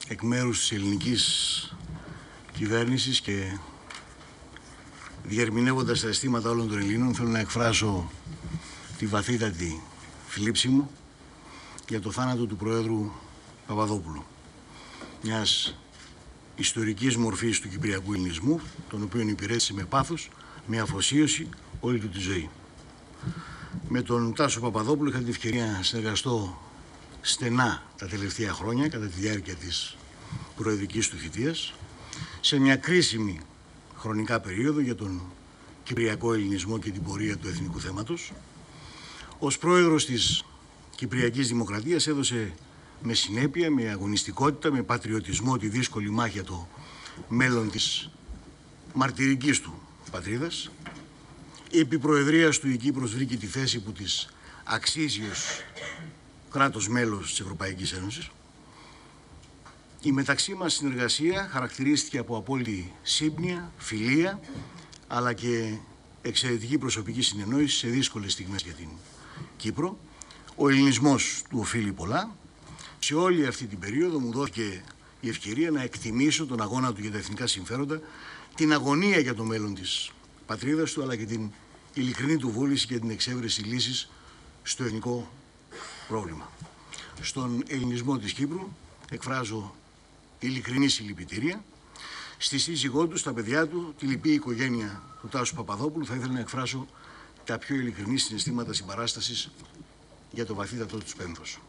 εκ μέρους της ελληνικής κυβέρνησης και διερμηνεύοντας τα αισθήματα όλων των Ελλήνων, θέλω να εκφράσω τη βαθύτατη θλίψη μου για το θάνατο του Προέδρου Παπαδόπουλου, μιας ιστορικής μορφής του κυπριακού ελληνισμού, τον οποίο υπηρέτησε με πάθος, με αφοσίωση όλη του τη ζωή. Με τον Τάσο Παπαδόπουλο είχα την ευκαιρία να συνεργαστώ στενά τα τελευταία χρόνια κατά τη διάρκεια της προεδρικής του θητείας, σε μια κρίσιμη χρονικά περίοδο για τον κυπριακό ελληνισμό και την πορεία του εθνικού θέματος. Ως πρόεδρος της Κυπριακής Δημοκρατίας έδωσε με συνέπεια, με αγωνιστικότητα, με πατριωτισμό τη δύσκολη μάχη για το μέλλον της μαρτυρικής του πατρίδας. Επί προεδρίας του η Κύπρος βρήκε τη θέση που της αξίζει ως κράτος μέλος της Ευρωπαϊκής Ένωσης. Η μεταξύ μας συνεργασία χαρακτηρίστηκε από απόλυτη σύμπνοια, φιλία, αλλά και εξαιρετική προσωπική συνεννόηση σε δύσκολες στιγμές για την Κύπρο. Ο ελληνισμός του οφείλει πολλά. Σε όλη αυτή την περίοδο μου δόθηκε η ευκαιρία να εκτιμήσω τον αγώνα του για τα εθνικά συμφέροντα, την αγωνία για το μέλλον της πατρίδας του, αλλά και την ειλικρινή του βούληση για την εξέβρεση λύσης στο εθνικό πρόβλημα. Στον ελληνισμό της Κύπρου εκφράζω ειλικρινή συλληπιτήρια. Στη σύζυγό του, στα παιδιά του, τη λυπή οικογένεια του Τάσου Παπαδόπουλου, θα ήθελα να εκφράσω τα πιο ειλικρινή συναισθήματα συμπαράστασης για το βαθύτατο τους πένθος.